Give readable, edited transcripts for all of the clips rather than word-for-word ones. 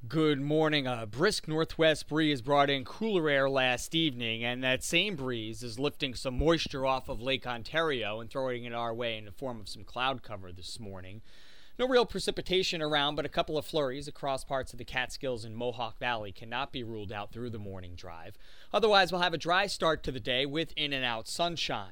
Good morning. A brisk northwest breeze brought in cooler air last evening, and that same breeze is lifting some moisture off of Lake Ontario and throwing it our way in the form of some cloud cover this morning. No real precipitation around, but a couple of flurries across parts of the Catskills and Mohawk Valley cannot be ruled out through the morning drive. Otherwise, we'll have a dry start to the day with in-and-out sunshine.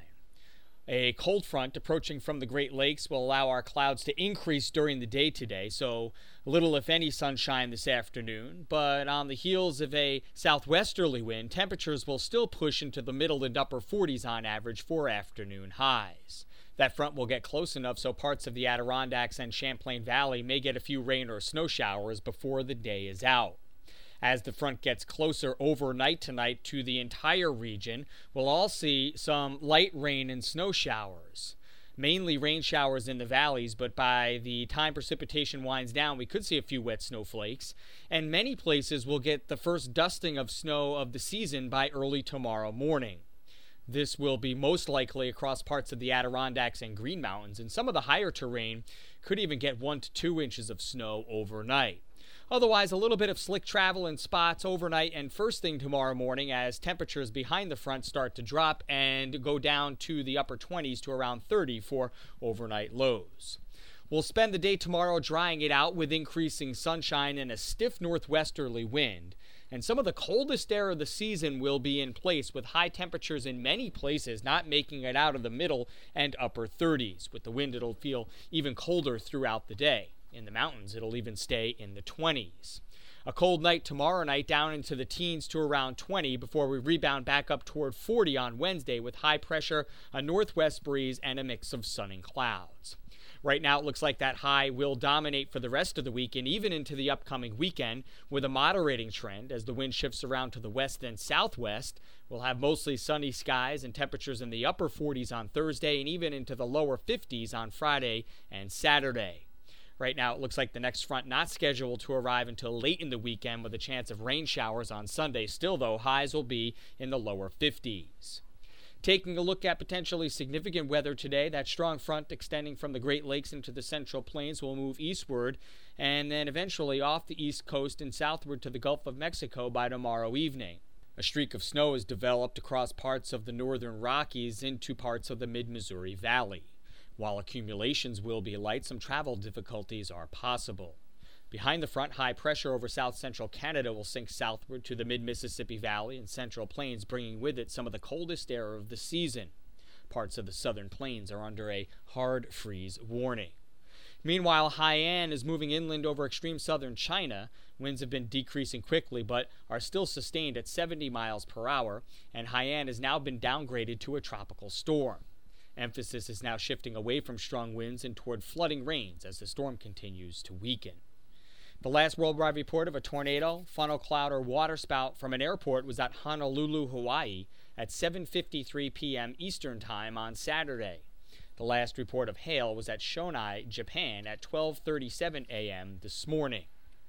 A cold front approaching from the Great Lakes will allow our clouds to increase during the day today, so little if any sunshine this afternoon. But on the heels of a southwesterly wind, temperatures will still push into the middle and upper 40s on average for afternoon highs. That front will get close enough so parts of the Adirondacks and Champlain Valley may get a few rain or snow showers before the day is out. As the front gets closer overnight tonight to the entire region, we'll all see some light rain and snow showers. Mainly rain showers in the valleys, but by the time precipitation winds down, we could see a few wet snowflakes. And many places will get the first dusting of snow of the season by early tomorrow morning. This will be most likely across parts of the Adirondacks and Green Mountains, and some of the higher terrain could even get 1 to 2 inches of snow overnight. Otherwise, a little bit of slick travel in spots overnight and first thing tomorrow morning as temperatures behind the front start to drop and go down to the upper 20s to around 30 for overnight lows. We'll spend the day tomorrow drying it out with increasing sunshine and a stiff northwesterly wind. And some of the coldest air of the season will be in place with high temperatures in many places not making it out of the middle and upper 30s. With the wind, it'll feel even colder throughout the day. In the mountains, it'll even stay in the 20s. A cold night tomorrow night down into the teens to around 20 before we rebound back up toward 40 on Wednesday with high pressure, a northwest breeze, and a mix of sun and clouds. Right now, it looks like that high will dominate for the rest of the week and even into the upcoming weekend with a moderating trend as the wind shifts around to the west and southwest. We'll have mostly sunny skies and temperatures in the upper 40s on Thursday and even into the lower 50s on Friday and Saturday. Right now, it looks like the next front not scheduled to arrive until late in the weekend with a chance of rain showers on Sunday. Still, though, highs will be in the lower 50s. Taking a look at potentially significant weather today, that strong front extending from the Great Lakes into the Central Plains will move eastward and then eventually off the east coast and southward to the Gulf of Mexico by tomorrow evening. A streak of snow is developed across parts of the northern Rockies into parts of the mid-Missouri Valley. While accumulations will be light, some travel difficulties are possible. Behind the front, high pressure over south-central Canada will sink southward to the mid-Mississippi Valley and Central Plains, bringing with it some of the coldest air of the season. Parts of the southern plains are under a hard freeze warning. Meanwhile, Haiyan is moving inland over extreme southern China. Winds have been decreasing quickly but are still sustained at 70 miles per hour, and Haiyan has now been downgraded to a tropical storm. Emphasis is now shifting away from strong winds and toward flooding rains as the storm continues to weaken. The last worldwide report of a tornado, funnel cloud, or waterspout from an airport was at Honolulu, Hawaii at 7:53 p.m. Eastern Time on Saturday. The last report of hail was at Shonai, Japan at 12:37 a.m. this morning.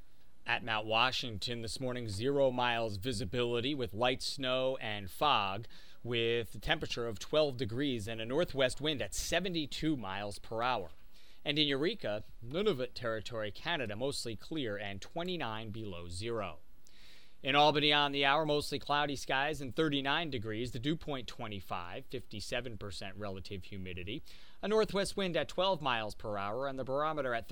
At Mount Washington this morning, 0 miles visibility with light snow and fog, with a temperature of 12 degrees and a northwest wind at 72 miles per hour. And in Eureka, Nunavut Territory, Canada, mostly clear and 29 below zero. In Albany on the hour, mostly cloudy skies and 39 degrees, the dew point 25, 57% relative humidity, a northwest wind at 12 miles per hour, and the barometer at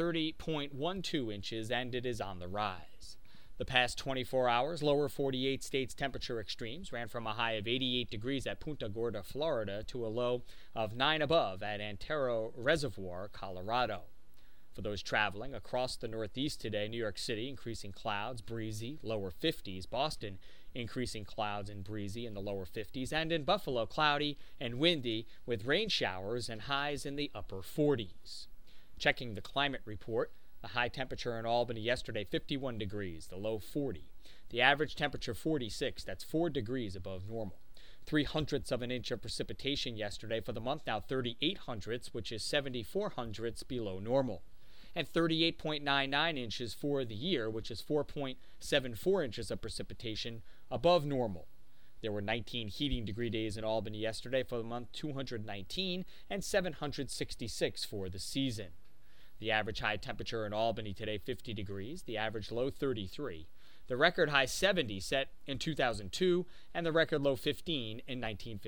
30.12 inches, and it is on the rise. The past 24 hours, lower 48 states temperature extremes ran from a high of 88 degrees at Punta Gorda, Florida, to a low of 9 above at Antero Reservoir, Colorado. For those traveling across the Northeast today, New York City increasing clouds, breezy, lower 50s. Boston increasing clouds and breezy in the lower 50s. And in Buffalo, cloudy and windy with rain showers and highs in the upper 40s. Checking the climate report, the high temperature in Albany yesterday, 51 degrees, the low 40. The average temperature 46, that's 4 degrees above normal. 0.03 of an inch of precipitation yesterday. For the month now, 38 hundredths, which is 74 hundredths below normal. And 38.99 inches for the year, which is 4.74 inches of precipitation above normal. There were 19 heating degree days in Albany yesterday. For the month, 219 and 766 for the season. The average high temperature in Albany today, 50 degrees. The average low, 33. The record high 70 set in 2002 and the record low 15 in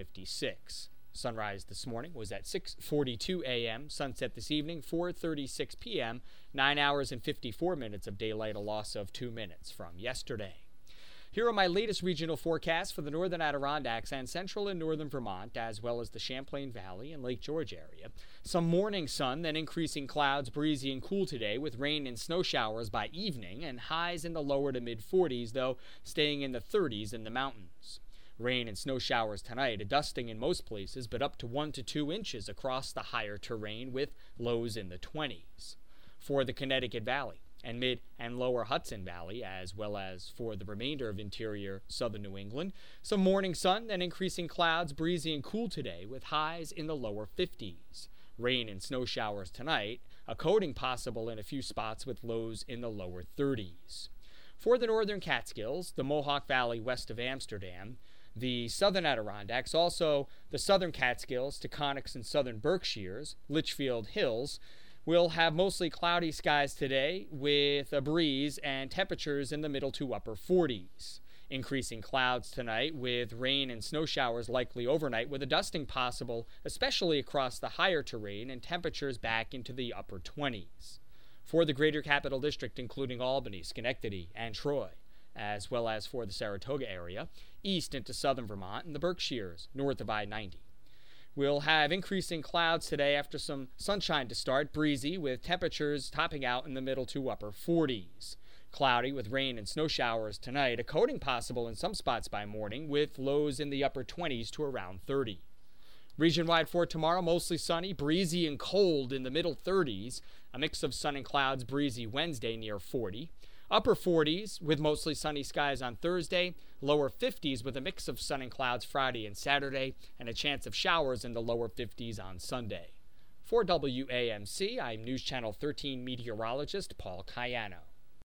1956. Sunrise this morning was at 6:42 a.m. Sunset this evening, 4:36 p.m. 9 hours and 54 minutes of daylight, a loss of 2 minutes from yesterday. Here are my latest regional forecasts for the northern Adirondacks and central and northern Vermont, as well as the Champlain Valley and Lake George area. Some morning sun, then increasing clouds, breezy and cool today, with rain and snow showers by evening, and highs in the lower to mid-40s, though staying in the 30s in the mountains. Rain and snow showers tonight, a dusting in most places, but up to 1 to 2 inches across the higher terrain, with lows in the 20s. For the Connecticut Valley and mid and lower Hudson Valley, as well as for the remainder of interior southern New England, some morning sun, then increasing clouds, breezy and cool today, with highs in the lower 50s. Rain and snow showers tonight, a coating possible in a few spots with lows in the lower 30s. For the northern Catskills, the Mohawk Valley west of Amsterdam, the southern Adirondacks, also the southern Catskills, Taconics and southern Berkshires, Litchfield Hills, will have mostly cloudy skies today with a breeze and temperatures in the middle to upper 40s. Increasing clouds tonight with rain and snow showers likely overnight, with a dusting possible, especially across the higher terrain, and temperatures back into the upper 20s. For the greater capital district, including Albany, Schenectady, and Troy, as well as for the Saratoga area, east into southern Vermont and the Berkshires, north of I-90. We'll have increasing clouds today after some sunshine to start, breezy, with temperatures topping out in the middle to upper 40s. Cloudy with rain and snow showers tonight, a coating possible in some spots by morning, with lows in the upper 20s to around 30. Region-wide for tomorrow, mostly sunny, breezy and cold in the middle 30s, a mix of sun and clouds, breezy Wednesday near 40. Upper 40s with mostly sunny skies on Thursday, lower 50s with a mix of sun and clouds Friday and Saturday, and a chance of showers in the lower 50s on Sunday. For WAMC, I'm News Channel 13 meteorologist Paul Cayano.